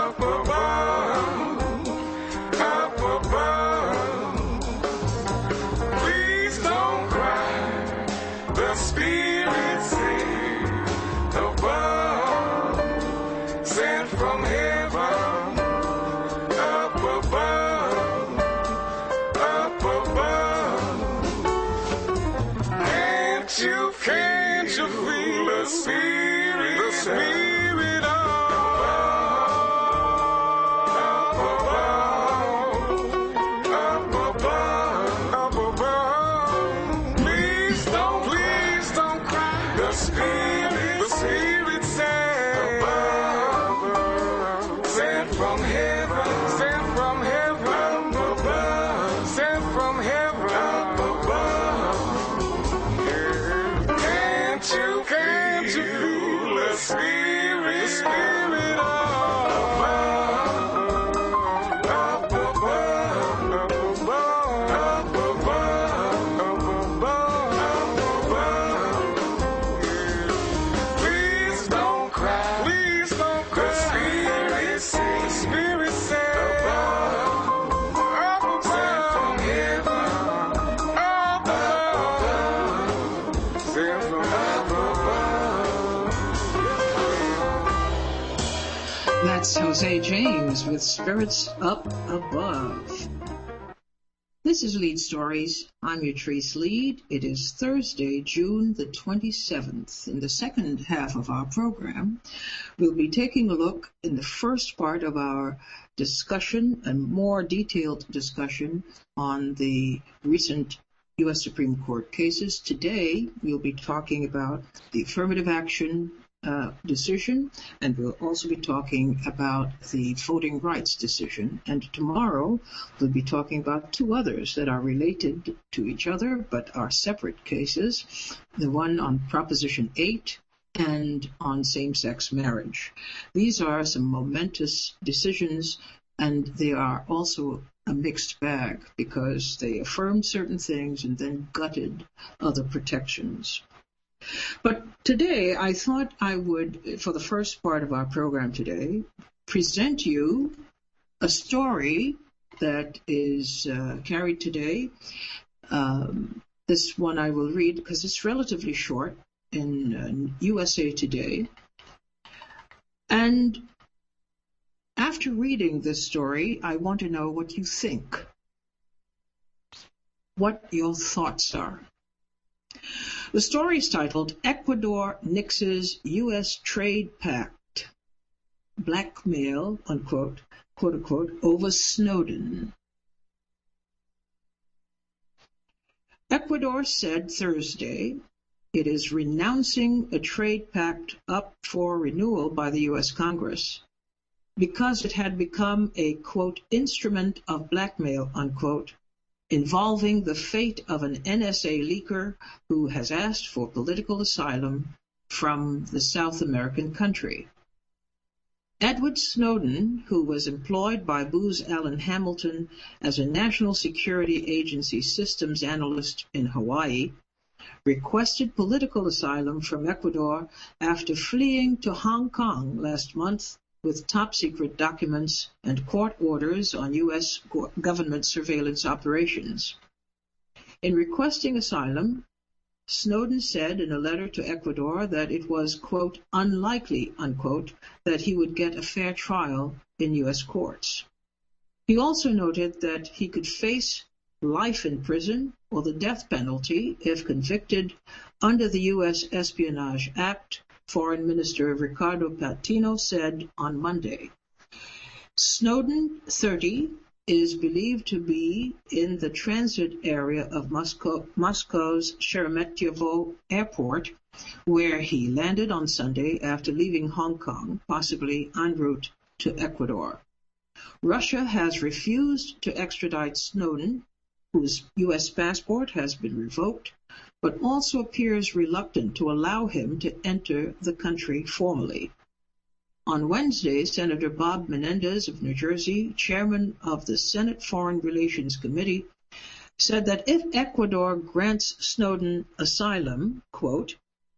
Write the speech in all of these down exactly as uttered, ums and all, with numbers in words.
up above, up above. Please don't cry, the Spirit said above, sent from heaven, up above, up above. Can't you, can't you feel the Spirit, the Spirit of Jose James with Spirits Up Above. This is Lead Stories. I'm your Trace Lead. It is Thursday, June the twenty-seventh. In the second half of our program, we'll be taking a look in the first part of our discussion, a more detailed discussion on the recent U S Supreme Court cases. Today, we'll be talking about the affirmative action Uh, decision, and we'll also be talking about the voting rights decision. And tomorrow, we'll be talking about two others that are related to each other, but are separate cases. The one on Proposition eight and on same-sex marriage. These are some momentous decisions, and they are also a mixed bag because they affirmed certain things and then gutted other protections. But today, I thought I would, for the first part of our program today, present you a story that is uh, carried today. Um, this one I will read because it's relatively short in uh, U S A Today. And after reading this story, I want to know what you think, what your thoughts are. The story is titled, Ecuador Nixes U S Trade Pact, Blackmail, unquote, quote unquote, over Snowden. Ecuador said Thursday it is renouncing a trade pact up for renewal by the U S Congress because it had become a, quote, instrument of blackmail, unquote, involving the fate of an N S A leaker who has asked for political asylum from the South American country. Edward Snowden, who was employed by Booz Allen Hamilton as a National Security Agency systems analyst in Hawaii, requested political asylum from Ecuador after fleeing to Hong Kong last month with top-secret documents and court orders on U S government surveillance operations. In requesting asylum, Snowden said in a letter to Ecuador that it was, quote, unlikely, unquote, that he would get a fair trial in U S courts. He also noted that he could face life in prison or the death penalty if convicted under the U S Espionage Act, Foreign Minister Ricardo Patino said on Monday. Snowden, thirty, is believed to be in the transit area of Moscow, Moscow's Sheremetyevo Airport, where he landed on Sunday after leaving Hong Kong, possibly en route to Ecuador. Russia has refused to extradite Snowden, whose U S passport has been revoked, but also appears reluctant to allow him to enter the country formally. On Wednesday, Senator Bob Menendez of New Jersey, chairman of the Senate Foreign Relations Committee, said that if Ecuador grants Snowden asylum, quote,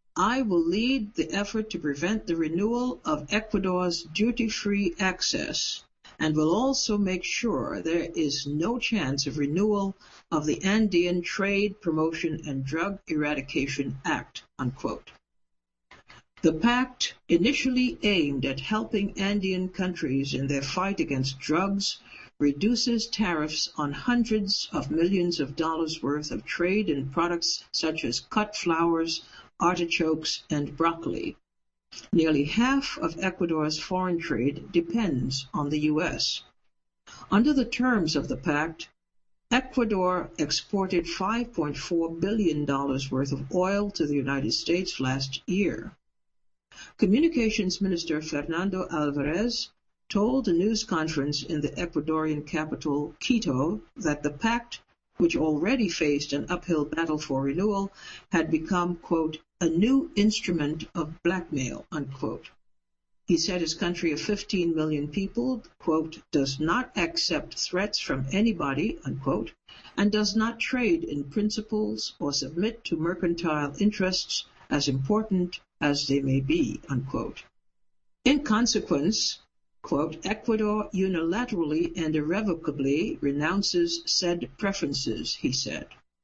I will lead the effort to prevent the renewal of Ecuador's duty-free access and will also make sure there is no chance of renewal of the Andean Trade, Promotion, and Drug Eradication Act, unquote. The pact, initially aimed at helping Andean countries in their fight against drugs, reduces tariffs on hundreds of millions of dollars worth of trade in products such as cut flowers, artichokes, and broccoli. Nearly half of Ecuador's foreign trade depends on the U S. Under the terms of the pact, Ecuador exported five point four billion dollars worth of oil to the United States last year. Communications Minister Fernando Alvarez told a news conference in the Ecuadorian capital, Quito, that the pact, which already faced an uphill battle for renewal, had become, quote, a new instrument of blackmail, unquote. He said his country of fifteen million people, quote, does not accept threats from anybody, unquote, and does not trade in principles or submit to mercantile interests as important as they may be, unquote. In consequence, quote, Ecuador unilaterally and irrevocably renounces said preferences, he said.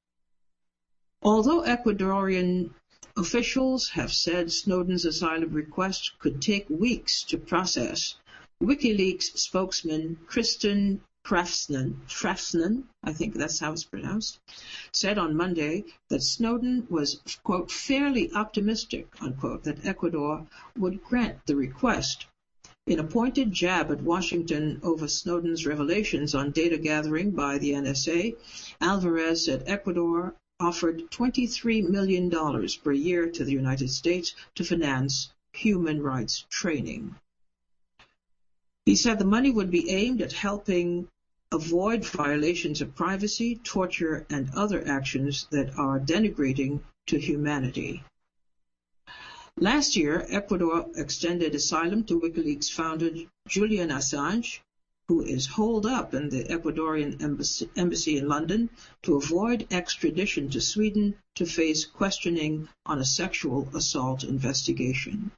Although Ecuadorian officials have said Snowden's asylum request could take weeks to process, WikiLeaks spokesman Kristen Kraftsman, Kraftsman, I think that's how it's pronounced, said on Monday that Snowden was, quote, fairly optimistic, unquote, that Ecuador would grant the request. In a pointed jab at Washington over Snowden's revelations on data gathering by the N S A, Alvarez said Ecuador offered twenty-three million dollars per year to the United States to finance human rights training. He said the money would be aimed at helping avoid violations of privacy, torture, and other actions that are denigrating to humanity. Last year, Ecuador extended asylum to WikiLeaks founder Julian Assange, who is holed up in the Ecuadorian embassy, embassy in London to avoid extradition to Sweden to face questioning on a sexual assault investigation.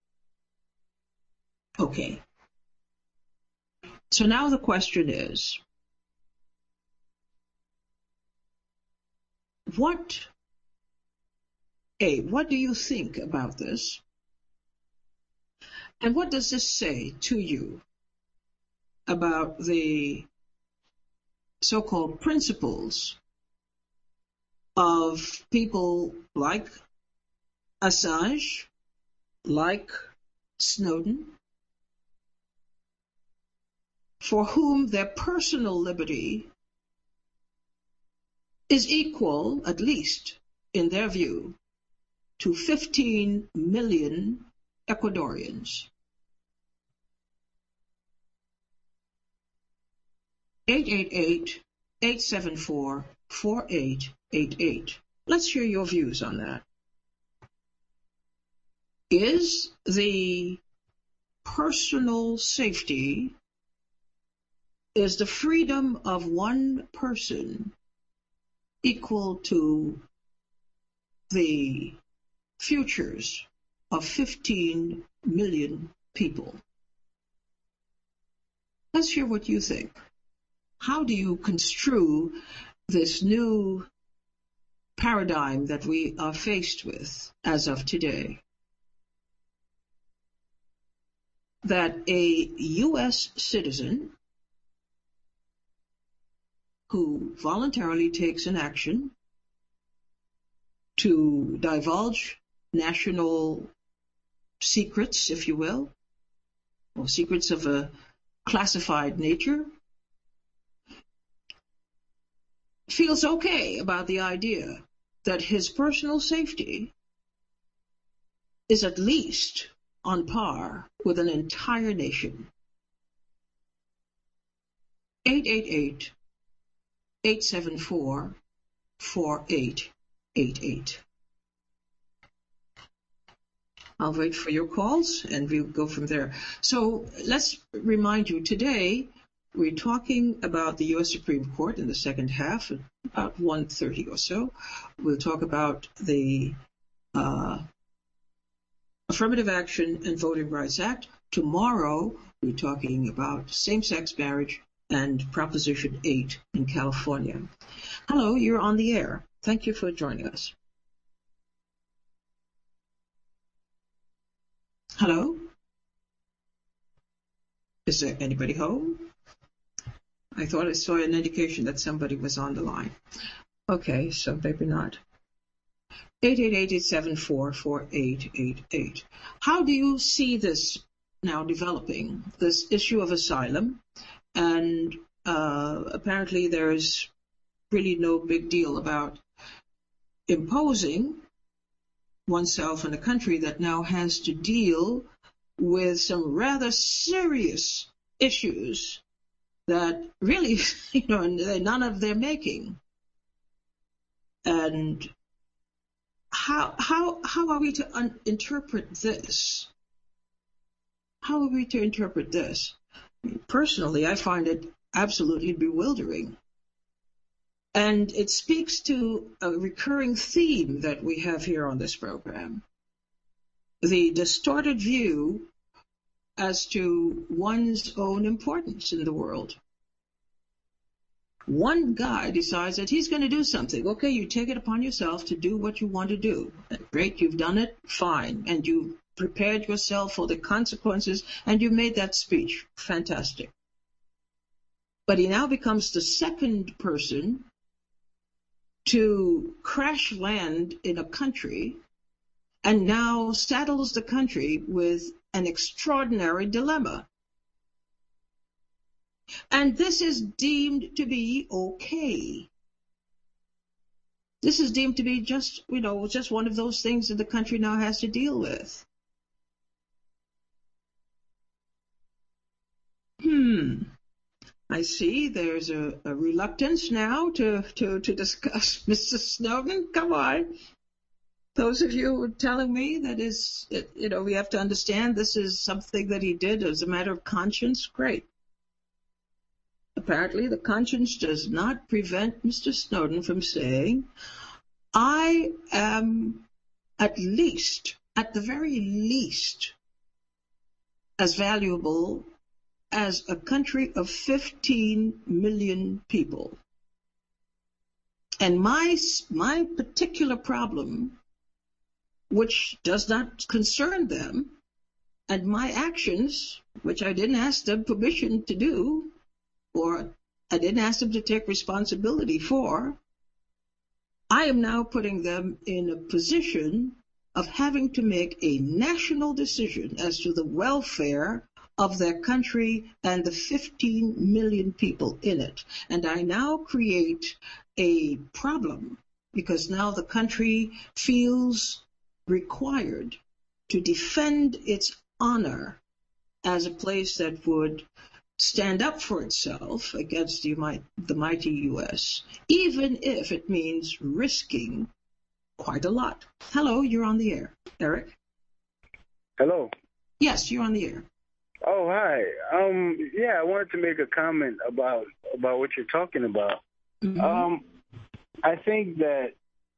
Okay. So now the question is, what, A, what do you think about this? And what does this say to you about the so-called principles of people like Assange, like Snowden, for whom their personal liberty is equal, at least in their view, to fifteen million Ecuadorians? eight eight eight, eight seven four, four eight eight eight. Let's hear your views on that. Is the personal safety, is the freedom of one person equal to the futures of fifteen million people? Let's hear what you think. How do you construe this new paradigm that we are faced with as of today? That a U S citizen who voluntarily takes an action to divulge national secrets, if you will, or secrets of a classified nature, feels okay about the idea that his personal safety is at least on par with an entire nation. eight eight eight, eight seven four, four eight eight eight. I'll wait for your calls and we'll go from there. So let's remind you, today we're talking about the U S Supreme Court in the second half, about one thirty or so. We'll talk about the uh, Affirmative Action and Voting Rights Act. Tomorrow, we're talking about same-sex marriage and Proposition eight in California. Hello, you're on the air. Thank you for joining us. Hello? Is there anybody home? I thought I saw an indication that somebody was on the line. Okay, so maybe not. eight eight eight, eight seven four, four eight eight eight. How do you see this now developing, this issue of asylum? And uh, apparently there's really no big deal about imposing oneself in a country that now has to deal with some rather serious issues that really, you know, none of their making. And how how how are we to un- interpret this? How are we to interpret this? Personally, I find it absolutely bewildering. And it speaks to a recurring theme that we have here on this program. The distorted view as to one's own importance in the world. One guy decides that he's going to do something. Okay, you take it upon yourself to do what you want to do. Great, you've done it, fine. And you've prepared yourself for the consequences, and you made that speech. Fantastic. But he now becomes the second person to crash land in a country and now saddles the country with an extraordinary dilemma. And this is deemed to be okay. This is deemed to be just, you know, just one of those things that the country now has to deal with. Hmm. I see there's a, a reluctance now to, to, to discuss Mister Snowden. Come on. Those of you who are telling me that is, you know, we have to understand this is something that he did as a matter of conscience, great. Apparently, the conscience does not prevent Mister Snowden from saying, I am at least, at the very least, as valuable as a country of fifteen million people. And my, my particular problem, which does not concern them, and my actions, which I didn't ask them permission to do, or I didn't ask them to take responsibility for, I am now putting them in a position of having to make a national decision as to the welfare of their country and the fifteen million people in it. And I now create a problem because now the country feels required to defend its honor as a place that would stand up for itself against the, the mighty U S, even if it means risking quite a lot. Hello, you're on the air. Eric? Hello. Yes, you're on the air. Oh, hi. Um, yeah, I wanted to make a comment about about what you're talking about. Mm-hmm. Um, I think that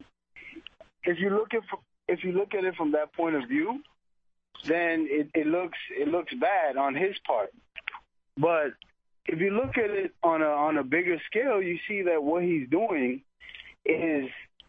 if you look at if you look at it from that point of view, then it, it looks it looks bad on his part. But if you look at it on a on a bigger scale, you see that what he's doing is,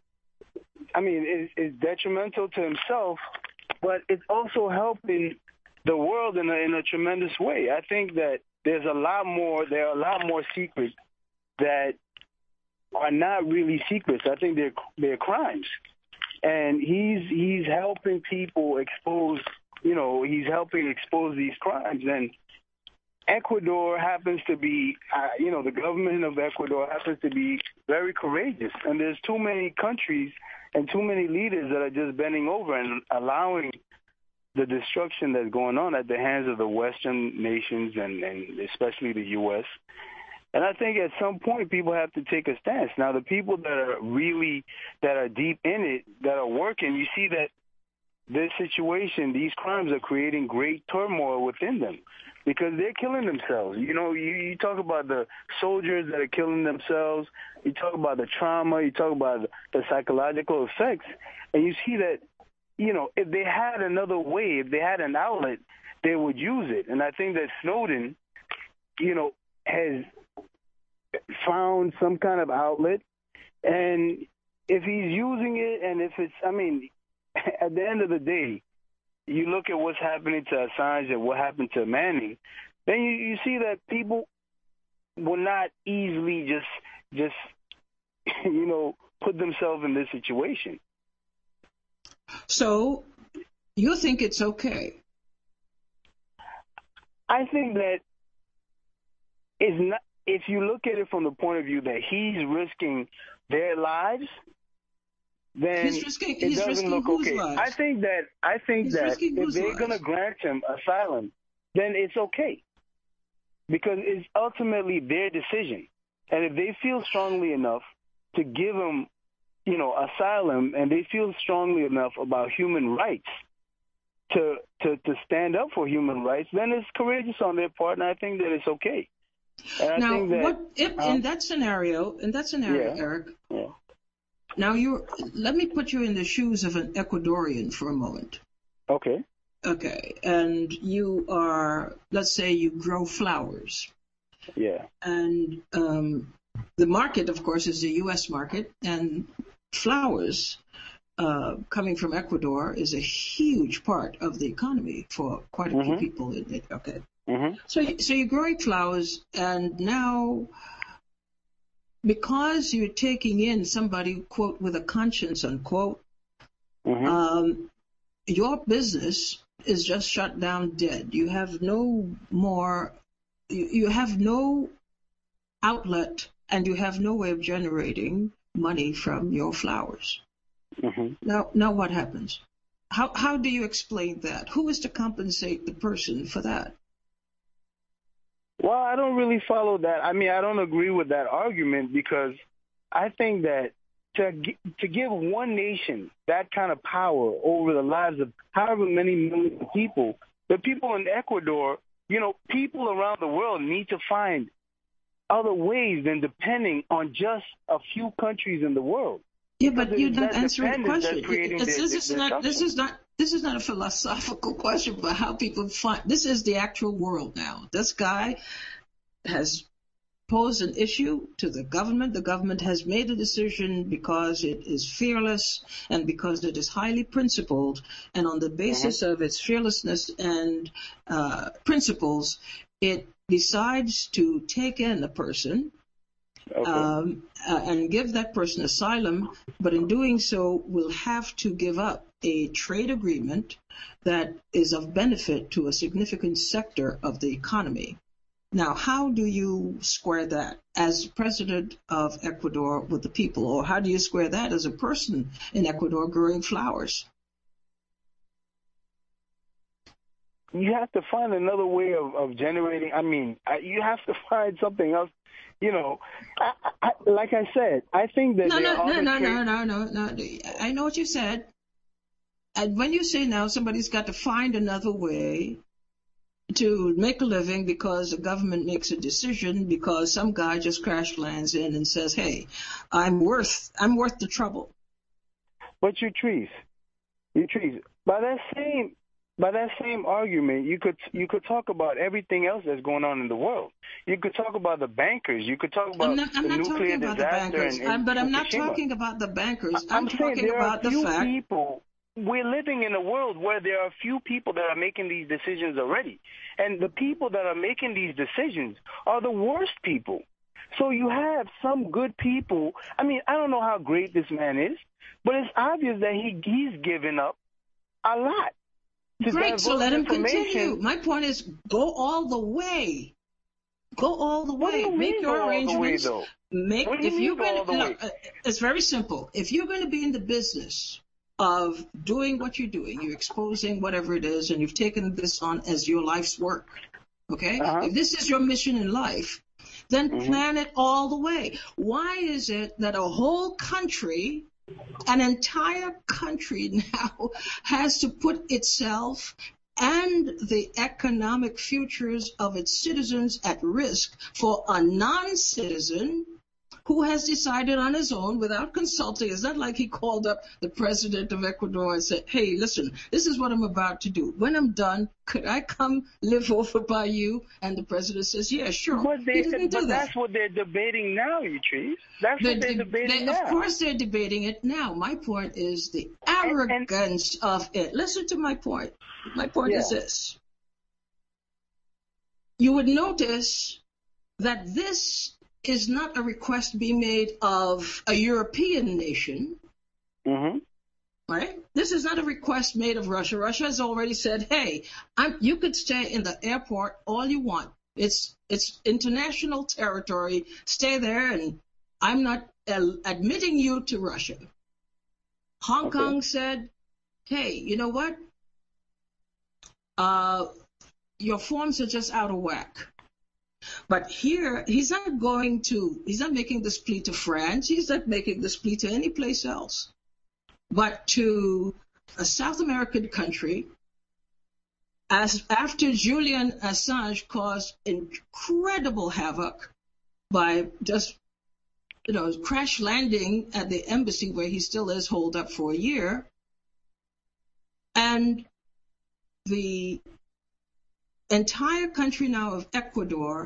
I mean, is, is detrimental to himself, but it's also helping the world in a, in a tremendous way. I think that there's a lot more, there are a lot more secrets that are not really secrets. I think they're they're crimes, and he's he's helping people expose. You know, he's helping expose these crimes. And Ecuador happens to be, uh, you know, the government of Ecuador happens to be very courageous. And there's too many countries and too many leaders that are just bending over and allowing the destruction that's going on at the hands of the Western nations and, and especially the U S. And I think at some point people have to take a stance. Now, the people that are really, that are deep in it, that are working, you see that this situation, these crimes are creating great turmoil within them because they're killing themselves. You know, you, you talk about the soldiers that are killing themselves. You talk about the trauma. You talk about the, the psychological effects. And you see that you know, if they had another way, if they had an outlet, they would use it. And I think that Snowden, you know, has found some kind of outlet. And if he's using it, and if it's, I mean, at the end of the day, you look at what's happening to Assange and what happened to Manning, then you, you see that people will not easily just, just, you know, put themselves in this situation. So you think it's okay? I think that is not, if you look at it from the point of view that he's risking their lives, then he's risking, it he's doesn't risking look whose okay. lives? I think that I think He's that risking if whose they're lives? going to grant him asylum, then it's okay, because it's ultimately their decision. And if they feel strongly enough to give him, you know, asylum, and they feel strongly enough about human rights to to to stand up for human rights, then it's courageous on their part, and I think that it's okay. And I Now, think that, what if, um, in that scenario? In that scenario, yeah, Eric. yeah. Now, you let me put you in the shoes of an Ecuadorian for a moment. Okay. Okay, and you are, let's say, you grow flowers. Yeah. And um, the market, of course, is the U S market, and flowers uh, coming from Ecuador is a huge part of the economy for quite a Mm-hmm. few people in it. Okay. Mm-hmm. So, you- so you're growing flowers, and now, because you're taking in somebody, quote, with a conscience, unquote, Mm-hmm. um, your business is just shut down dead. You have no more, you, you have no outlet, and you have no way of generating money from your flowers. Mm-hmm. Now, now what happens? How how do you explain that? Who is to compensate the person for that? Well, I don't really follow that. I mean, I don't agree with that argument, because I think that to gi- to give one nation that kind of power over the lives of however many millions of people, the people in Ecuador, you know, people around the world need to find other ways than depending on just a few countries in the world. Yeah, but Because you're it's not that answering the dependence question. that's creating It's, the- this the- is the not. This suffering. is not. This is not a philosophical question about how people find. This is the actual world now. This guy has posed an issue to the government. The government has made a decision because it is fearless and because it is highly principled. And on the basis Mm-hmm. of its fearlessness and uh, principles, it decides to take in a person. Okay. Um, uh, and give that person asylum, but in doing so will have to give up a trade agreement that is of benefit to a significant sector of the economy. Now, how do you square that as president of Ecuador with the people, or how do you square that as a person in Ecuador growing flowers? You have to find another way of, of generating. I mean, I, you have to find something else. You know, I, I, like I said, I think that No, there no, are no, other no, trade- no, no, no, no. I know what you said. And when you say now somebody's got to find another way to make a living because the government makes a decision because some guy just crash lands in and says, "Hey, I'm worth, I'm worth the trouble." But you trees, you trees. By that same, by that same argument, you could you could talk about everything else that's going on in the world. You could talk about the bankers. You could talk about I'm not, I'm the not nuclear talking about the disaster bankers, in, in I'm, but I'm not Fukushima. talking about the bankers. I'm I'm saying talking there about are the few fact. people. We're living in a world where there are few people that are making these decisions already. And the people that are making these decisions are the worst people. So you have some good people. I mean, I don't know how great this man is, but it's obvious that he he's given up a lot. to Great, so divulge let him information. continue. My point is, go all the way. Go all the What do way. you Make mean your go all the way, arrangements. though? Make What do you if mean you're go going all the to. way? No, it's very simple. If you're going to be in the business of doing what you're doing, you're exposing whatever it is, and you've taken this on as your life's work. Okay, Uh-huh. if this is your mission in life, then Mhm. plan it all the way. Why is it that a whole country, an entire country now, has to put itself and the economic futures of its citizens at risk for a non-citizen who has decided on his own without consulting. It's not like he called up the president of Ecuador and said, hey, listen, this is what I'm about to do. When I'm done, could I come live over by you? And the president says, yeah, sure. But, they, he didn't but do that. that's what they're debating now, you trees. That's They're what they're de- debating they, now. Of course they're debating it now. My point is the arrogance and, and, of it. Listen to my point. My point yeah. is this. You would notice that this is not a request being made of a European nation, mm-hmm. right? This is not a request made of Russia. Russia has already said, hey, I'm, you could stay in the airport all you want. It's it's international territory. Stay there, and I'm not uh, admitting you to Russia. Hong okay. Kong said, hey, you know what? Uh, your forms are just out of whack. But here, he's not going to, he's not making this plea to France. He's not making this plea to any place else. But to a South American country, as after Julian Assange caused incredible havoc by just, you know, crash landing at the embassy where he still is holed up for a year. And the entire country now of Ecuador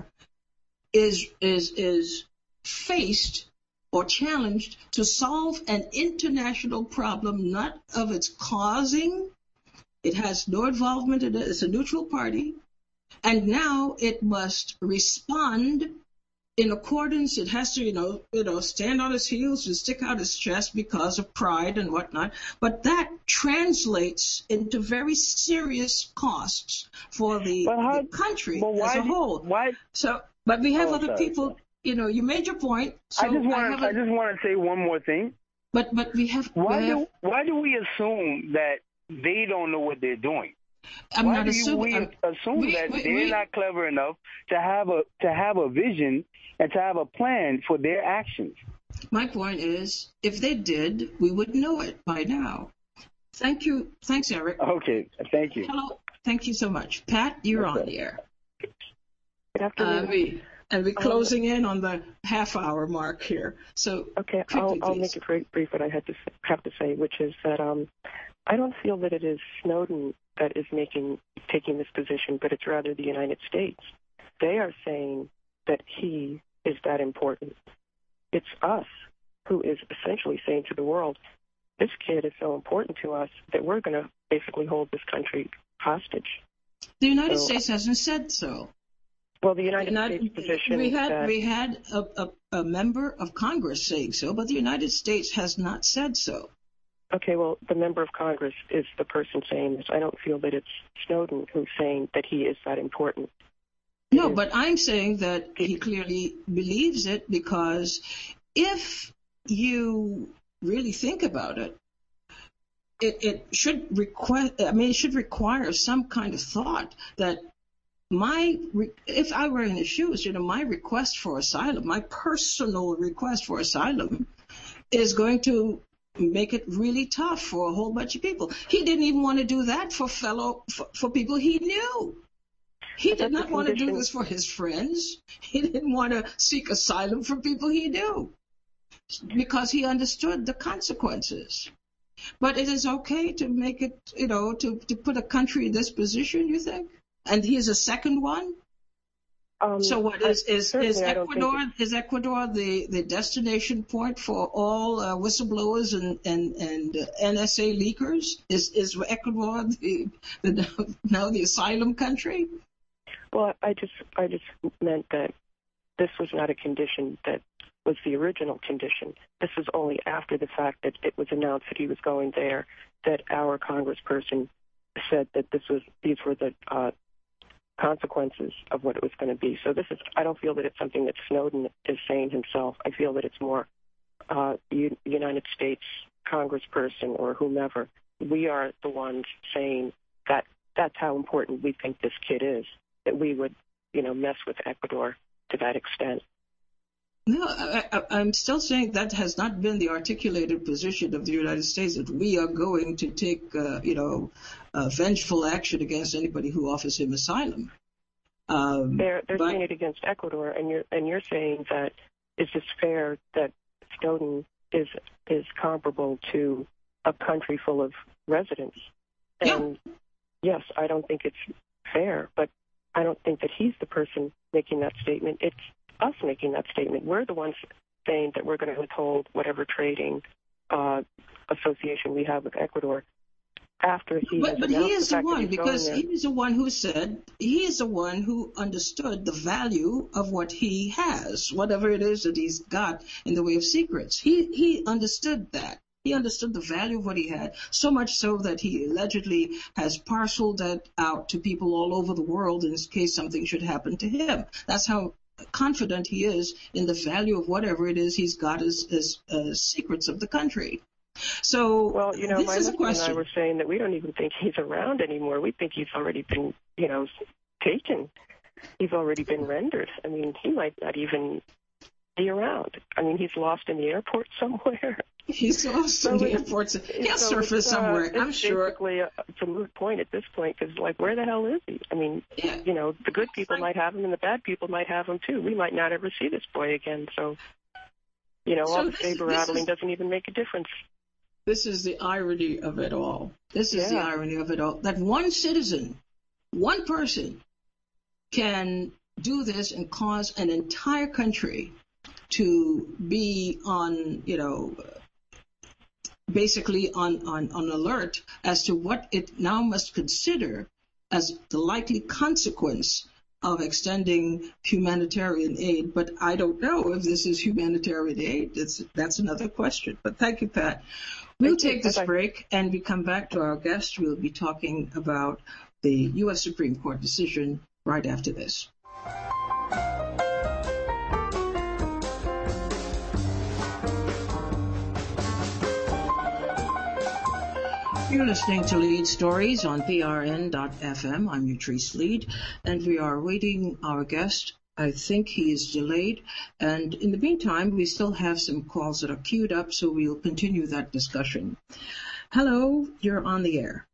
is is is faced or challenged to solve an international problem, not of its causing. It has no involvement in it. It's a neutral party. And now it must respond in accordance. It has to, you know, you know, stand on its heels and stick out its chest because of pride and whatnot. But that translates into very serious costs for the, how, the country as a whole. Why? So, but we have oh, other sorry, people. sorry. You know, you made your point. So I just want. I, I just want to say one more thing. But but we have. Why we do have, Why do we assume that they don't know what they're doing? I'm Why not do assuming. you, we assume we, that we, they're we, not clever enough to have a to have a vision and to have a plan for their actions? My point is, if they did, we would know it by now. Thank you. Thanks, Eric. Okay. Thank you. Hello. Thank you so much. Pat, you're okay. on the air. Good afternoon. Uh, we, and we're closing um, in on the half-hour mark here. So okay, quickly, I'll, I'll make it very brief what I had to say, have to say, which is that um, I don't feel that it is Snowden that is making taking this position, but it's rather the United States. They are saying that he is that important. It's us who is essentially saying to the world, this kid is so important to us that we're going to basically hold this country hostage. The United so, States hasn't said so. Well, the United Not, States position. We had that, we had a, a, a member of Congress saying so, but the United States has not said so. Okay, well, the member of Congress is the person saying this. I don't feel that it's Snowden who's saying that he is that important. No, but I'm saying that he clearly believes it, because if you really think about it, it, it should require, I mean, it should require some kind of thought that my, if I were in his shoes, you know, my request for asylum, my personal request for asylum is going to make it really tough for a whole bunch of people. He didn't even want to do that for fellow, for, for people he knew. He did not want to do this for his friends. He didn't want to seek asylum from people he knew, because he understood the consequences. But it is okay to make it, you know, to, to put a country in this position, you think? And he's a second one? Um, so what is is, is Ecuador it... is Ecuador the, the destination point for all uh, whistleblowers and and and uh, N S A leakers? Is is Ecuador the, the now the asylum country? Well, I just I just meant that this was not a condition that was the original condition. This was only after the fact that it was announced that he was going there that our congressperson said that this was these were the uh, consequences of what it was going to be. So this is, I don't feel that it's something that Snowden is saying himself. I feel that it's more uh, U- United States congressperson or whomever. We are the ones saying that that's how important we think this kid is, that we would, you know, mess with Ecuador to that extent. No, I, I, I'm still saying that has not been the articulated position of the United States, that we are going to take, uh, you know, uh, vengeful action against anybody who offers him asylum. Um, they're they're but, saying it against Ecuador, and you're and you're saying that is this fair that Snowden is is comparable to a country full of residents? And yeah. yes, I don't think it's fair, but I don't think that he's the person making that statement. It's us making that statement. We're the ones saying that we're going to withhold whatever trading uh, association we have with Ecuador after he but, has but announced he is the the fact that one, he's because going there. he is the one who said, he is the one who understood the value of what he has, whatever it is that he's got in the way of secrets. He he understood that. He understood the value of what he had, so much so that he allegedly has parceled that out to people all over the world in case something should happen to him. That's how confident he is in the value of whatever it is he's got as, as uh, secrets of the country. So well, you know, this my is a husband question. and I were saying that we don't even think he's around anymore. We think he's already been, you know, taken. He's already been rendered. I mean, he might not even be around. I mean, he's lost in the airport somewhere. He's lost so in the it's, airports. He'll so surface uh, somewhere, it's I'm sure. Basically, a, it's a moot point at this point because, like, where the hell is he? I mean, yeah. you know, the good people might have him and the bad people might have him too. We might not ever see this boy again. So, you know, So all the this- saber this rattling is- doesn't even make a difference. This is the irony of it all. This is the Yeah. irony of it all. That one citizen, one person, can do this and cause an entire country to be on, you know, basically on, on, on alert as to what it now must consider as the likely consequence of extending humanitarian aid. But I don't know if this is humanitarian aid. It's, that's another question. But thank you, Pat. We'll Thank you. take this Bye-bye. break, and we come back to our guest. We'll be talking about the U S Supreme Court decision right after this. You're listening to Lead Stories on P R N dot F M. I'm Utrice Lead, and we are waiting our guest. I think he is delayed, and in the meantime, we still have some calls that are queued up, so we'll continue that discussion. Hello, you're on the air.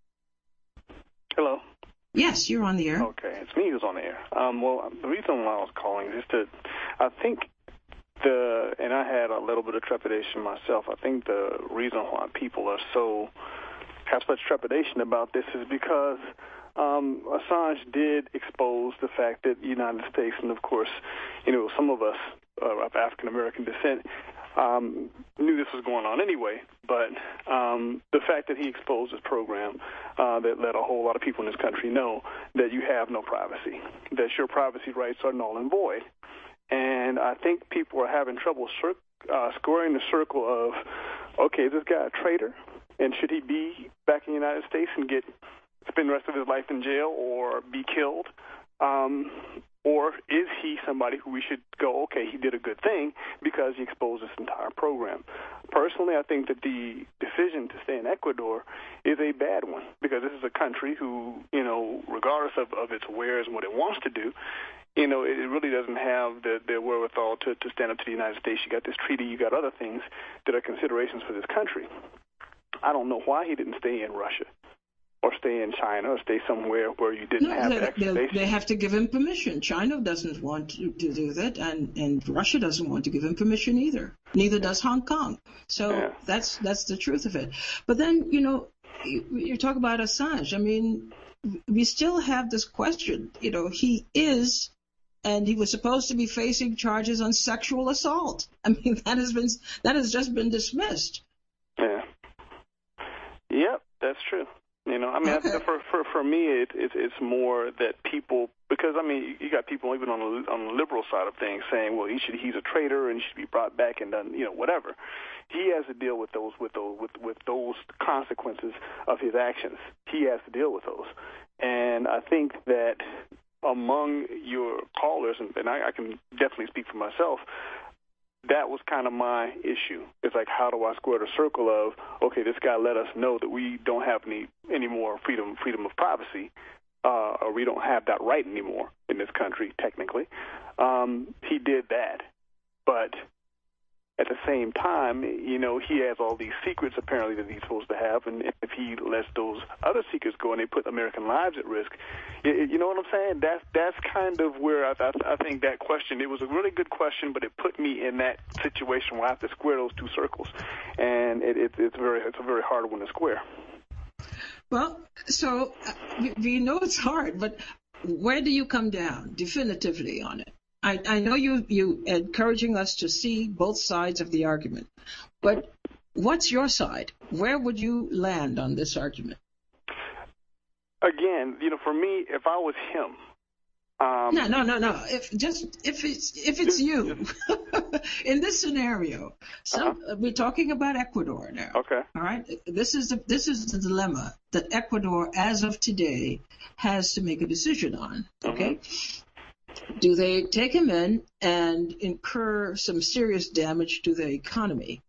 Hello. Yes, you're on the air. Okay, it's me who's on the air. Um, well, the reason why I was calling is to, I think the, and I had a little bit of trepidation myself. I think the reason why people are so, have such trepidation about this is because um, Assange did expose the fact that the United States, and of course, you know, some of us uh, of African-American descent, Um, knew this was going on anyway, but um, the fact that he exposed this program uh, that let a whole lot of people in this country know that you have no privacy, that your privacy rights are null and void. And I think people are having trouble cir- uh, squaring the circle of, okay, is this guy a traitor? And should he be back in the United States and get spend the rest of his life in jail or be killed? Um, or is he somebody who we should go, okay, he did a good thing because he exposed this entire program? Personally, I think that the decision to stay in Ecuador is a bad one because this is a country who, you know, regardless of, of its wares and what it wants to do, you know, it really doesn't have the, the wherewithal to, to stand up to the United States. You got this treaty, you got other things that are considerations for this country. I don't know why he didn't stay in Russia or stay in China or stay somewhere where you didn't No, have they, extradition. they have to give him permission. China doesn't want to, to do that, and, and Russia doesn't want to give him permission either. Neither does Hong Kong. So Yeah. that's that's the truth of it. But then, you know, you, you talk about Assange. I mean, we still have this question. You know, he is, and he was supposed to be facing charges on sexual assault. I mean, that has been that has just been dismissed. Yeah. Yep, that's true. You know, I mean, Okay. I, for for for me, it, it it's more that people, because I mean, you got people even on the on the liberal side of things saying, well, he should he's a traitor and he should be brought back and done, you know, whatever. He has to deal with those with those with with those consequences of his actions. He has to deal with those, and I think that among your callers, and, and I, I can definitely speak for myself, that was kind of my issue. It's like, how do I square the circle of, okay, this guy let us know that we don't have any any more freedom freedom of privacy, uh, or we don't have that right anymore in this country, technically. Um, he did that. But at the same time, you know, he has all these secrets apparently that he's supposed to have, and if he lets those other secrets go and they put American lives at risk, you, you know what I'm saying? That's that's kind of where I, I, I think that question, it was a really good question, but it put me in that situation where I have to square those two circles, and it, it, it's very it's a very hard one to square. Well, so uh, we, we know it's hard, but where do you come down definitively on it? I, I know you you encouraging us to see both sides of the argument, but what's your side? Where would you land on this argument? Again, you know, for me, if I was him, um, no, no, no, no. If just if it's if it's you in this scenario, some, uh-huh. we're talking about Ecuador now. Okay. All right. This is the this is the dilemma that Ecuador, as of today, has to make a decision on. Okay. Mm-hmm. Do they take him in and incur some serious damage to the economy?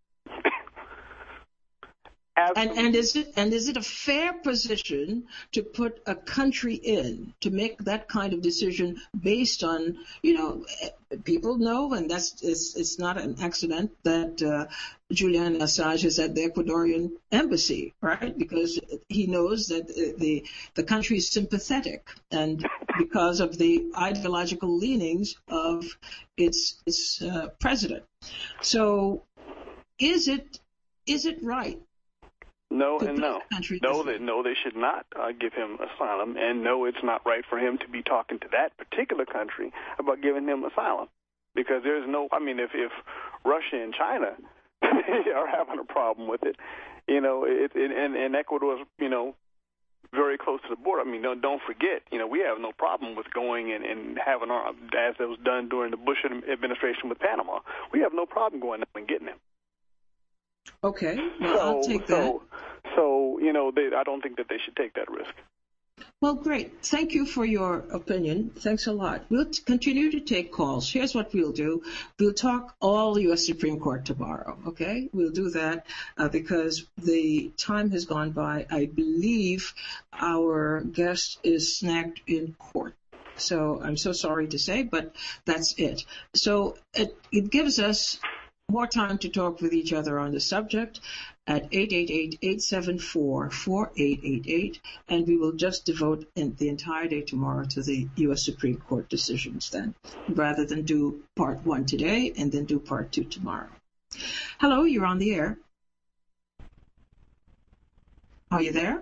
And, and is it and is it a fair position to put a country in to make that kind of decision based on, you know, people know, and that's it's, it's not an accident that uh, Julian Assange is at the Ecuadorian embassy, right? Because he knows that the the country is sympathetic, and because of the ideological leanings of its its uh, president. So, is it is it right? No and no. No, that no, they should not uh, give him asylum, and no, it's not right for him to be talking to that particular country about giving him asylum, because there's no. I mean, if if Russia and China are having a problem with it, you know, it, it and, and Ecuador's, you know, very close to the border. I mean, don't don't forget, you know, we have no problem with going and, and having our, as it was done during the Bush administration with Panama. We have no problem going up and getting him. Okay, well, so, I'll take that. So, so you know, they, I don't think that they should take that risk. Well, great. Thank you for your opinion. Thanks a lot. We'll t- continue to take calls. Here's what we'll do. We'll talk all U S Supreme Court tomorrow, okay? We'll do that uh, because the time has gone by. I believe our guest is snagged in court. So I'm so sorry to say, but that's it. So it, it gives us more time to talk with each other on the subject at eight eight eight, eight seven four, four eight eight eight, and we will just devote in the entire day tomorrow to the U S Supreme Court decisions then, rather than do part one today and then do part two tomorrow. Hello, you're on the air. Are you there?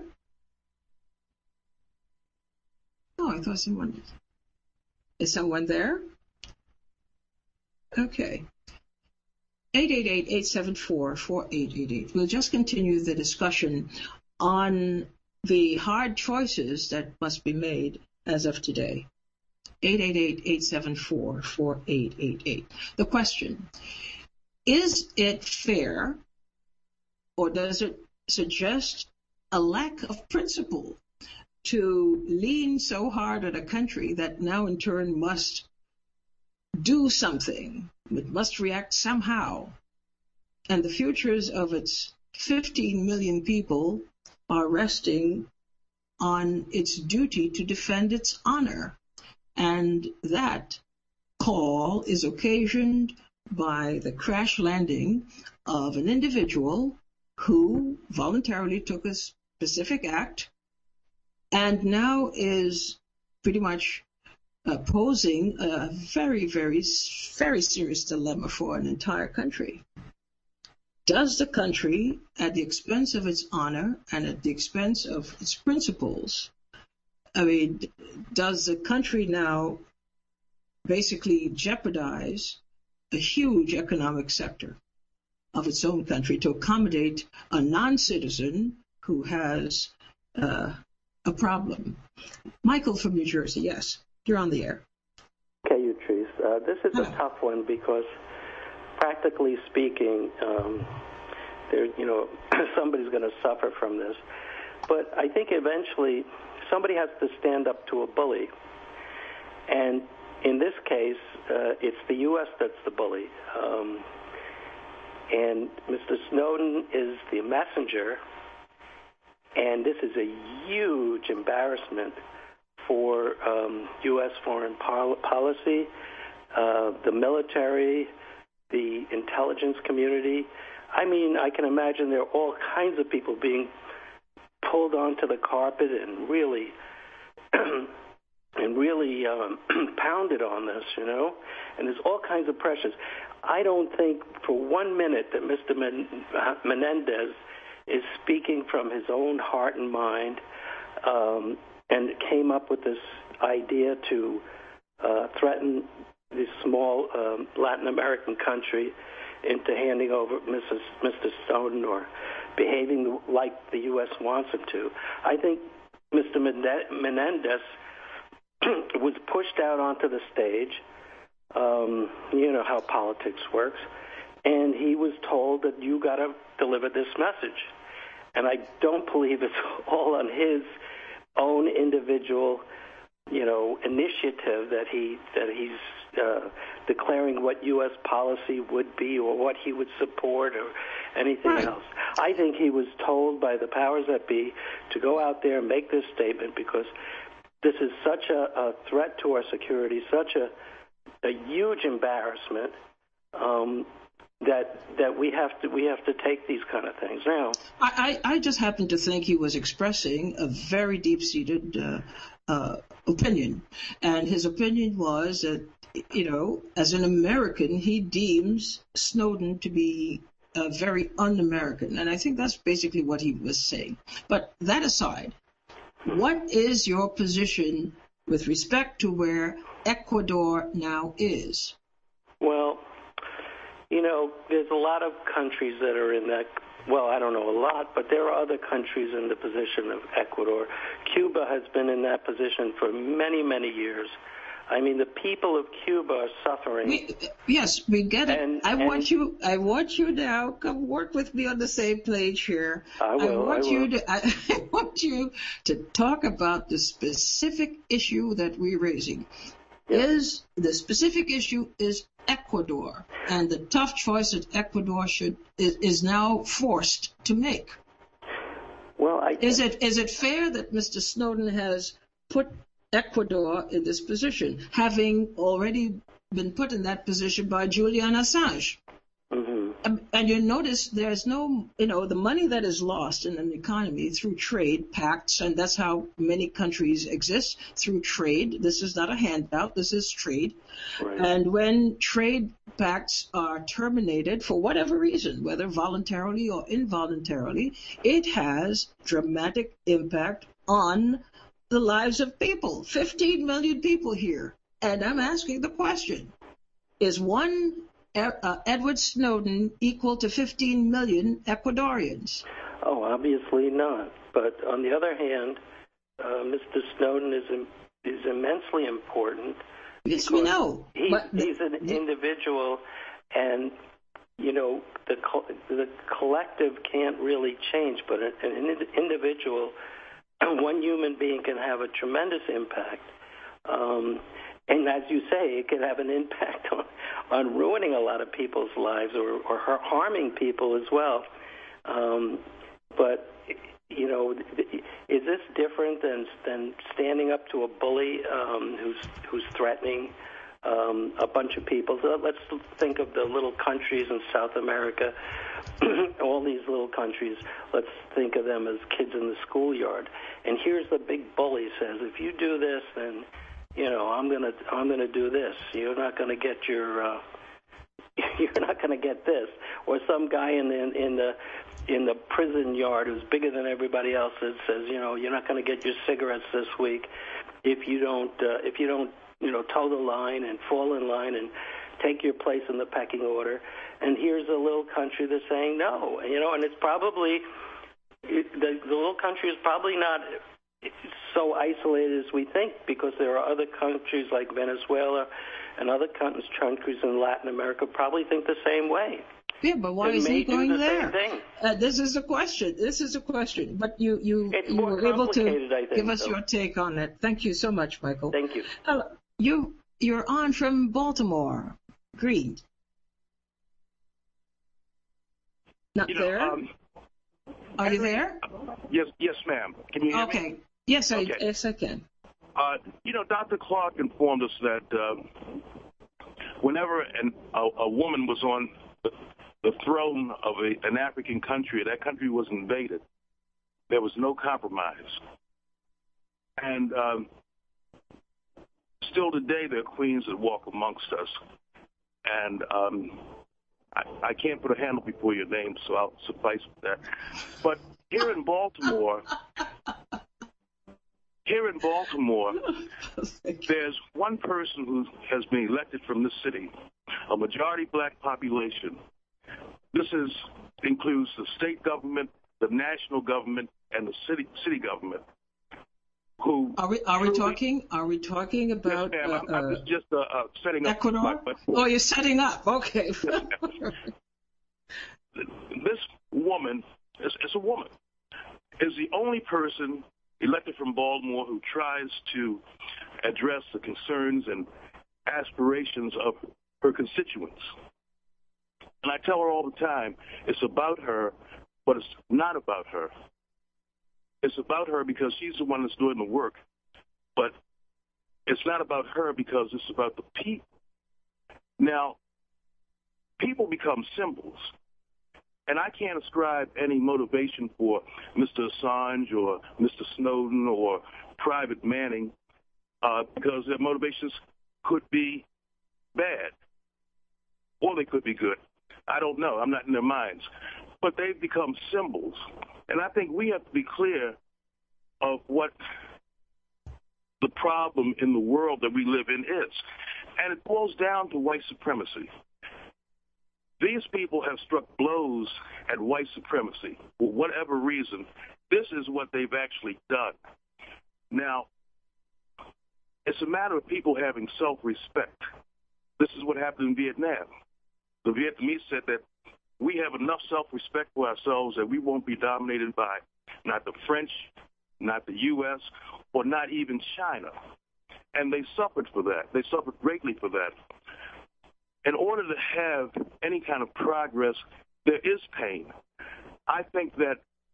Oh, I thought someone... Is someone there? Okay. eight eight eight, eight seven four, four eight eight eight. We'll just continue the discussion on the hard choices that must be made as of today. eight eight eight, eight seven four, four eight eight eight. The question, is it fair, or does it suggest a lack of principle to lean so hard at a country that now in turn must do something? It must react somehow. And the futures of its fifteen million people are resting on its duty to defend its honor. And that call is occasioned by the crash landing of an individual who voluntarily took a specific act and now is pretty much Uh, posing a very, very, very serious dilemma for an entire country. Does the country, at the expense of its honor and at the expense of its principles, I mean, does the country now basically jeopardize a huge economic sector of its own country to accommodate a non-citizen who has uh, a problem? Michael from New Jersey, yes. You're on the air. Okay, Utrice. Uh, this is Hello. a tough one because, practically speaking, um, there, you know, somebody's going to suffer from this. But I think eventually somebody has to stand up to a bully. And in this case, uh, it's the U S that's the bully. Um, and Mister Snowden is the messenger. And this is a huge embarrassment for um, U S foreign pol- policy, uh, the military, the intelligence community. I mean, I can imagine there are all kinds of people being pulled onto the carpet and really and really um, pounded on this, you know, and there's all kinds of pressures. I don't think for one minute that Mister Men- Menendez is speaking from his own heart and mind, um, and came up with this idea to uh, threaten this small um, Latin American country into handing over Missus Mister Snowden or behaving like the U S wants him to. I think Mister Menendez was pushed out onto the stage. Um, you know how politics works. And he was told that you got to deliver this message. And I don't believe it's all on his own individual, you know, initiative that he that he's uh, declaring what U S policy would be or what he would support or anything right. else. I think he was told by the powers that be to go out there and make this statement because this is such a, a threat to our security, such a, a huge embarrassment um, that that we have to we have to take these kind of things now. I, I, I just happen to think he was expressing a very deep-seated uh, uh, opinion, and his opinion was that, you know, as an American, he deems Snowden to be uh, very un-American, and I think that's basically what he was saying. But that aside, what is your position with respect to where Ecuador now is? Well, you know, there's a lot of countries that are in that, well, I don't know a lot, but there are other countries in the position of Ecuador. Cuba has been in that position for many, many years. I mean, the people of Cuba are suffering. We, yes, we get it. And, I and want you. I want you now. Come work with me on the same page here. I will. I want I you will. to. I, I want you to talk about the specific issue that we're raising. Yeah. Is the specific issue is Ecuador and the tough choice that Ecuador should is, is now forced to make. Well, I, is it is it fair that Mister Snowden has put Ecuador in this position, having already been put in that position by Julian Assange? Mm-hmm. Um, and you notice there's no, you know, the money that is lost in an economy through trade pacts, and that's how many countries exist, through trade. This is not a handout, this is trade. Right. And when trade pacts are terminated for whatever reason, whether voluntarily or involuntarily, it has dramatic impact on the lives of people, fifteen million people here. And I'm asking the question, is one uh, Edward Snowden equal to fifteen million Ecuadorians? Oh, obviously not. But on the other hand, uh, Mister Snowden is im- is immensely important. Yes, we know. He's, but the, he's an individual, and you know the co- the collective can't really change, but an, an individual. One human being can have a tremendous impact. Um, and as you say, it can have an impact on, on ruining a lot of people's lives or, or harming people as well. Um, but, you know, is this different than, than standing up to a bully um, who's, who's threatening um, a bunch of people? So let's think of the little countries in South America. All these little countries, let's think of them as kids in the schoolyard. And here's the big bully says, if you do this, then, you know, I'm gonna I'm gonna do this. You're not gonna get your uh, you're not gonna get this. Or some guy in the in the in the prison yard who's bigger than everybody else that says, you know, you're not gonna get your cigarettes this week if you don't uh, if you don't you know toe the line and fall in line and take your place in the pecking order. And here's a little country that's saying no, you know, and it's probably, it, the, the little country is probably not so isolated as we think, because there are other countries like Venezuela and other countries in Latin America probably think the same way. Yeah, but why It is may he going do the there? same thing. Uh, this is a question. This is a question. But you, you, It's you more were able to complicated, I think, give us so. your take on it. Thank you so much, Michael. Thank you. Uh, you, you're on from Baltimore. Green. Not You know, there? um, Are you there? Yes, yes, ma'am. Can you hear Okay. me? Yes, I, Okay. yes, I can. Uh, you know, Doctor Clark informed us that uh, whenever an, a, a woman was on the, the throne of a, an African country, that country was invaded. There was no compromise. And um, still today, there are queens that walk amongst us. And um, I, I can't put a handle before your name, so I'll suffice with that. But here in Baltimore, here in Baltimore, there's one person who has been elected from this city, a majority black population. This is includes the state government, the national government, and the city city government. Who are we are we talking are we talking about yes, ma'am, uh, I'm, I'm just, just uh, uh, setting up Ecuador? My, my, oh, you're setting up. Okay. This woman is, is a woman. Is the only person elected from Baltimore who tries to address the concerns and aspirations of her constituents. And I tell her all the time, it's about her, but it's not about her. It's about her because she's the one that's doing the work, but it's not about her because it's about the people. Now, people become symbols, and I can't ascribe any motivation for Mister Assange or Mister Snowden or Private Manning uh, because their motivations could be bad, or they could be good. I don't know. I'm not in their minds. But they've become symbols. And I think we have to be clear of what the problem in the world that we live in is. And it boils down to white supremacy. These people have struck blows at white supremacy for whatever reason. This is what they've actually done. Now, it's a matter of people having self-respect. This is what happened in Vietnam. The Vietnamese said that we have enough self-respect for ourselves that we won't be dominated by not the French, not the U S, or not even China. And they suffered for that. They suffered greatly for that. In order to have any kind of progress, there is pain. I think that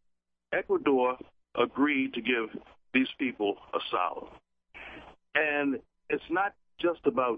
Ecuador agreed to give these people asylum. And it's not just about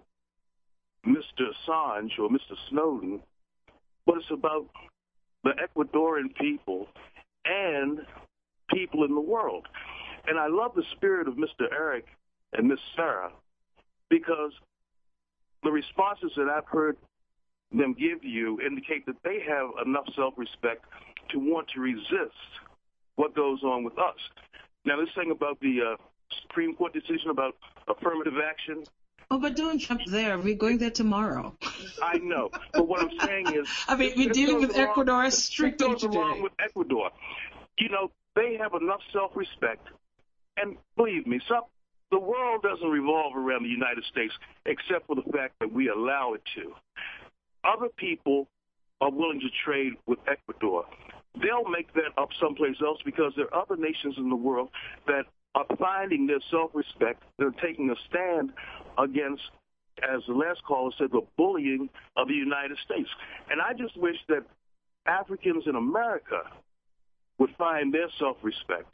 Mister Assange or Mister Snowden, but it's about the Ecuadorian people and people in the world. And I love the spirit of Mister Eric and Miss Sarah because the responses that I've heard them give you indicate that they have enough self-respect to want to resist what goes on with us. Now, this thing about the uh, Supreme Court decision about affirmative action. Oh, but don't jump there. We're going there tomorrow. I know. But what I'm saying is... I mean, we're dealing with along, Ecuador strictly goes today. along with Ecuador. You know, they have enough self-respect. And believe me, some, the world doesn't revolve around the United States except for the fact that we allow it to. Other people are willing to trade with Ecuador. They'll make that up someplace else because there are other nations in the world that are finding their self-respect. They're taking a stand against, as the last caller said, the bullying of the United States. And I just wish that Africans in America would find their self-respect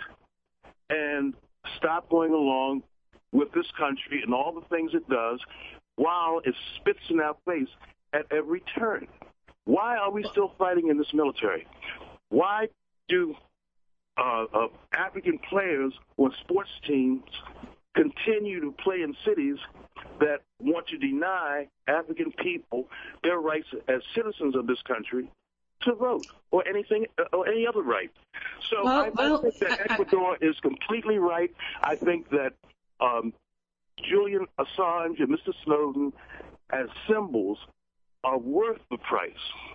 and stop going along with this country and all the things it does while it spits in our face at every turn. Why are we still fighting in this military? Why do uh, uh, African players or sports teams continue to play in cities that want to deny African people their rights as citizens of this country to vote or anything or any other right? So well, I, well, I think that Ecuador I, I, is completely right. I think that um, Julian Assange and Mister Snowden as symbols are worth the price.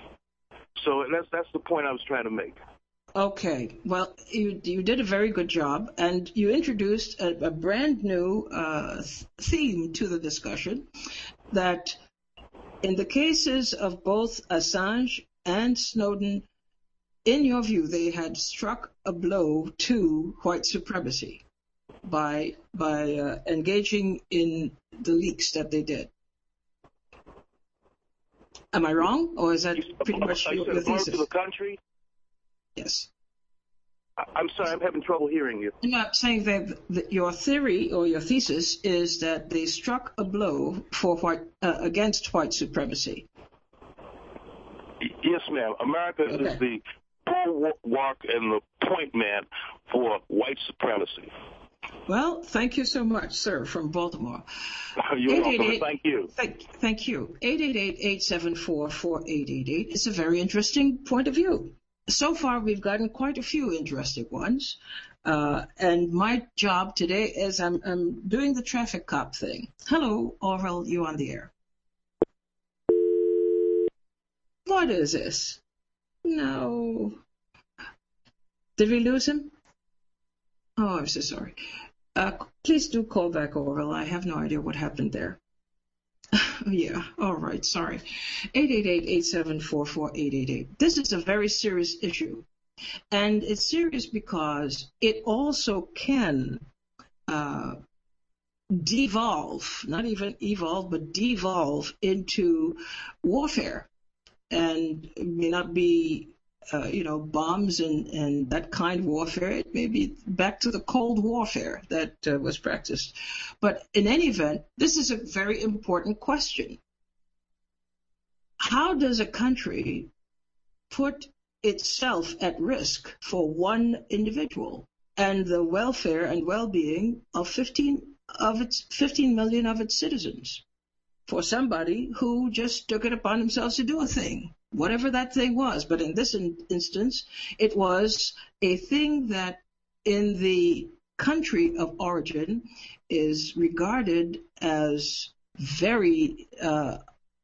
So that's that's the point I was trying to make. Okay. Well, you you did a very good job, and you introduced a, a brand new uh, theme to the discussion, that in the cases of both Assange and Snowden, in your view, they had struck a blow to white supremacy by by uh, engaging in the leaks that they did. Am I wrong, or is that pretty much your, your thesis? To the country? Yes. I'm sorry, I'm having trouble hearing you. I'm not saying that, that your theory or your thesis is that they struck a blow for white, uh, against white supremacy. Yes, ma'am. America okay. is the bulwark and the point man for white supremacy. Well, thank you so much, sir, from Baltimore. You're welcome. Thank you. Thank, thank you. eight eight eight, eight seven four, four eight eight eight is a very interesting point of view. So far, we've gotten quite a few interesting ones. Uh, and my job today is I'm, I'm doing the traffic cop thing. Hello, Orville, you on the air. What is this? No. Did we lose him? Oh, I'm so sorry. Uh, please do call back, Orville. I have no idea what happened there. Yeah, all right, sorry. eight eight eight, eight seven four, four eight eight eight. This is a very serious issue. And it's serious because it also can uh, devolve, not even evolve, but devolve into warfare. And it may not be, uh, you know, bombs and, and that kind of warfare. It may be back to the Cold Warfare that uh, was practiced. But in any event, this is a very important question. How does a country put itself at risk for one individual and the welfare and well-being of fifteen of its fifteen million of its citizens for somebody who just took it upon themselves to do a thing, whatever that thing was? But in this in- instance, it was a thing that in the country of origin is regarded as very uh,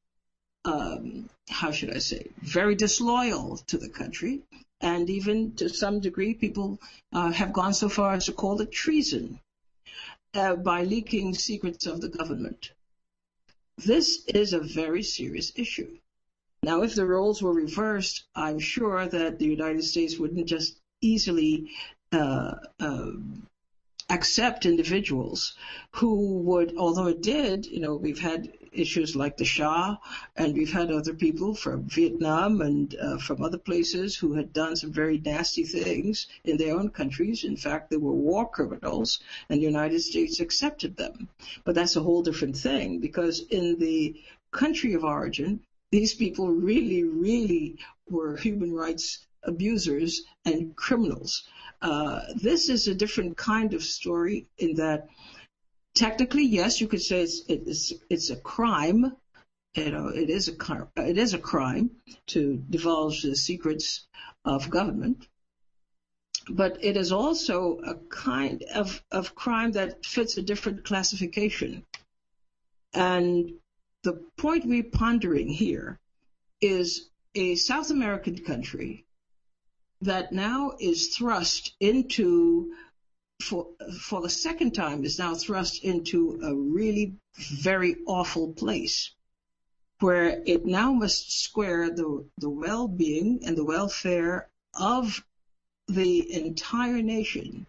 um, how should I say, very disloyal to the country. And even to some degree, people uh, have gone so far as to call it treason uh, by leaking secrets of the government. This is a very serious issue. Now, if the roles were reversed, I'm sure that the United States wouldn't just easily uh, uh, accept individuals who would, although it did, you know, we've had issues like the Shah, and we've had other people from Vietnam and uh, from other places who had done some very nasty things in their own countries. In fact, they were war criminals, and the United States accepted them. But that's a whole different thing, because in the country of origin, these people really, really were human rights abusers and criminals. Uh, this is a different kind of story in that technically, yes, you could say it's it's it's a crime. You know, it is a it is a crime to divulge the secrets of government, but it is also a kind of of crime that fits a different classification. And the point we're pondering here is a South American country that now is thrust into, for for the second time, is now thrust into a really very awful place, where it now must square the, the well-being and the welfare of the entire nation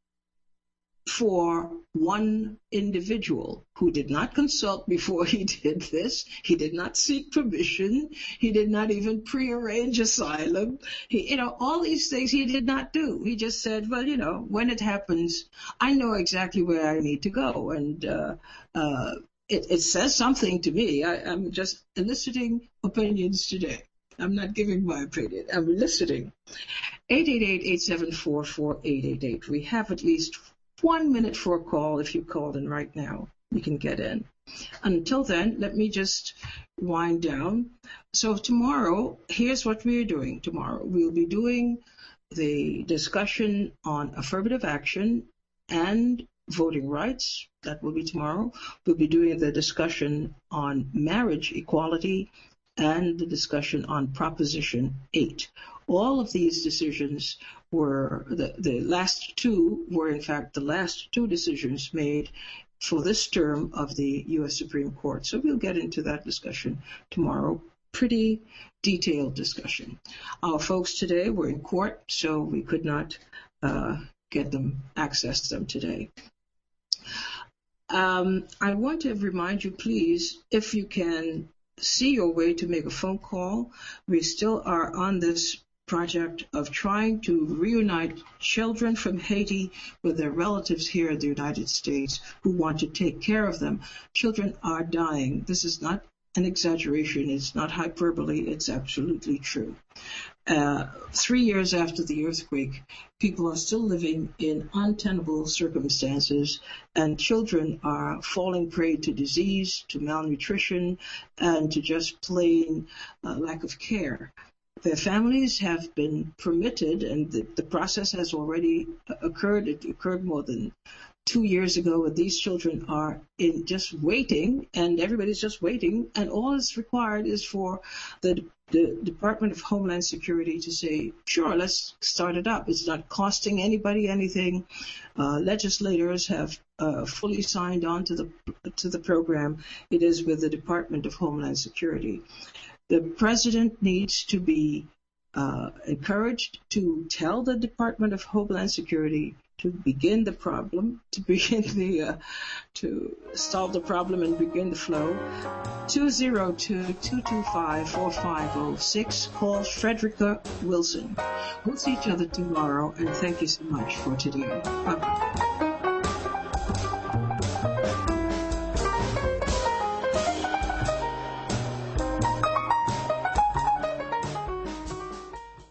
for one individual who did not consult before he did this. He did not seek permission. He did not even prearrange asylum. He, you know, all these things he did not do. He just said, well, you know, when it happens, I know exactly where I need to go. And uh, uh, it, it says something to me. I, I'm just eliciting opinions today. I'm not giving my opinion. I'm eliciting. eight eight eight, eight seven four, four eight eight eight. We have at least one minute for a call. If you called in right now, you can get in. Until then, let me just wind down. So tomorrow, here's what we're doing tomorrow. We'll be doing the discussion on affirmative action and voting rights. That will be tomorrow. We'll be doing the discussion on marriage equality and the discussion on Proposition eight. All of these decisions were, the, the last two were in fact the last two decisions made for this term of the U S Supreme Court. So we'll get into that discussion tomorrow. Pretty detailed discussion. Our folks today were in court, so we could not uh, get them, access them today. Um, I want to remind you, please, if you can see your way to make a phone call. We still are on this project of trying to reunite children from Haiti with their relatives here in the United States who want to take care of them. Children are dying. This is not an exaggeration. It's not hyperbole. It's absolutely true. Uh, three years after the earthquake, people are still living in untenable circumstances, and children are falling prey to disease, to malnutrition, and to just plain uh, lack of care. Their families have been permitted, and the, the process has already occurred. It occurred more than two years ago, and these children are in just waiting, and everybody's just waiting, and all that's required is for the, the Department of Homeland Security to say, sure, let's start it up. It's not costing anybody anything. Uh, legislators have uh, fully signed on to the to the program. It is with the Department of Homeland Security. The president needs to be uh, encouraged to tell the Department of Homeland Security to begin the problem, to begin the, uh, to solve the problem and begin the flow. two zero two, two two five, four five zero six. Call Frederica Wilson. We'll see each other tomorrow, and thank you so much for today. Bye-bye.